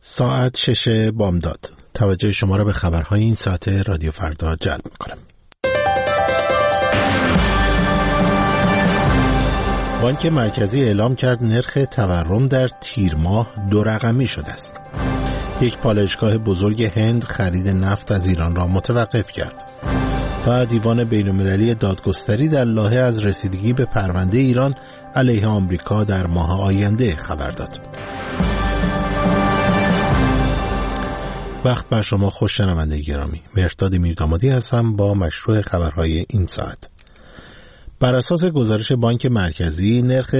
ساعت 6 بامداد. توجه شما را به خبرهای این ساعت رادیو فردا جلب می‌کنم. بانک مرکزی اعلام کرد نرخ تورم در تیر ماه 2 رقمی شده است. یک پالایشگاه بزرگ هند خرید نفت از ایران را متوقف کرد و دیوان بین‌المللی دادگستری در لاهه از رسیدگی به پرونده ایران علیه آمریکا در ماه آینده خبر داد. وقت بر شما خوش شنونده گرامی. مهرداد میردامادی هستم با مشروع خبرهای این ساعت. بر اساس گزارش بانک مرکزی نرخ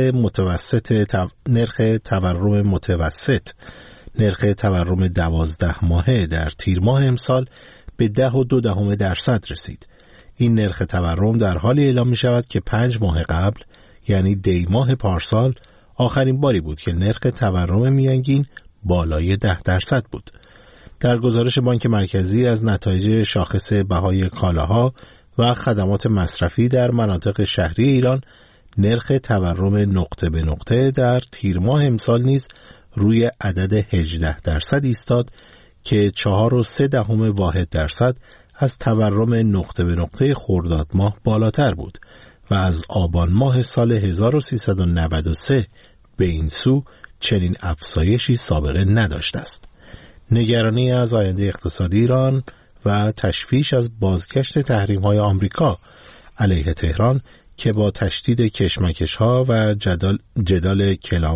تورم 12 ماهه در تیر ماه امسال به 10.2% رسید. این نرخ تورم در حالی اعلام می شود که 5 ماه قبل یعنی دی ماه پارسال آخرین باری بود که نرخ تورم میانگین بالای 10% بود. در گزارش بانک مرکزی از نتایج شاخص بهای کالاها و خدمات مصرفی در مناطق شهری ایران نرخ تورم نقطه به نقطه در تیر ماه امسال نیز روی عدد 18% ایستاد که 4.3% از تورم نقطه به نقطه خرداد ماه بالاتر بود و از آبان ماه سال 1393 به این سو چنین افزایشی سابقه نداشته است. نگرانی از آینده اقتصادی ایران و تشویش از بازگشت تحریم‌های آمریکا علیه تهران که با تشدید کشمکش‌ها و جدال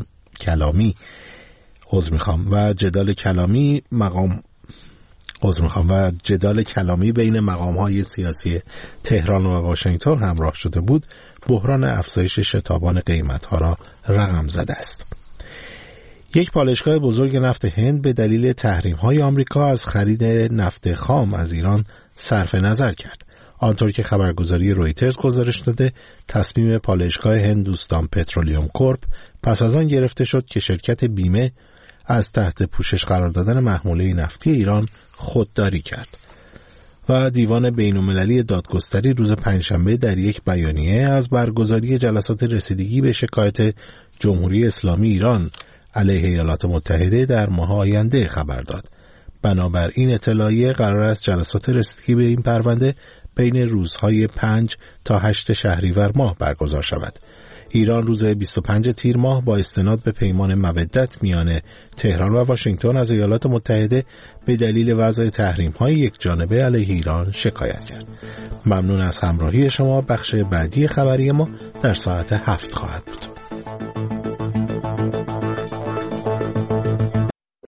کلامی بین مقام‌های سیاسی تهران و واشنگتن همراه شده بود، بحران افزایش شتابان قیمت‌ها را رقم زده است. یک پالایشگاه بزرگ نفت هند به دلیل تحریم‌های آمریکا از خرید نفت خام از ایران صرف نظر کرد. آنطور که خبرگزاری رویترز گزارش داده، تصمیم پالایشگاه هندوستان پترولیوم کورپ پس از آن گرفته شد که شرکت بیمه از تحت پوشش قرار دادن محموله نفتی ایران خودداری کرد. و دیوان بین‌المللی دادگستری روز پنجشنبه در یک بیانیه از برگزاری جلسات رسیدگی به شکایت جمهوری اسلامی ایران علیه ایالات متحده در ماه آینده خبر داد. بنابراین اطلاعیه قرار است جلسات رسیدگی به این پرونده بین روزهای 5 تا 8 شهریور ماه برگزار شود. ایران روز 25 تیر ماه با استناد به پیمان مودت میان تهران و واشنگتن از ایالات متحده به دلیل وضع تحریم‌های یکجانبه علیه ایران شکایت کرد. ممنون از همراهی شما. بخش بعدی خبری ما در ساعت 7 خواهد بود.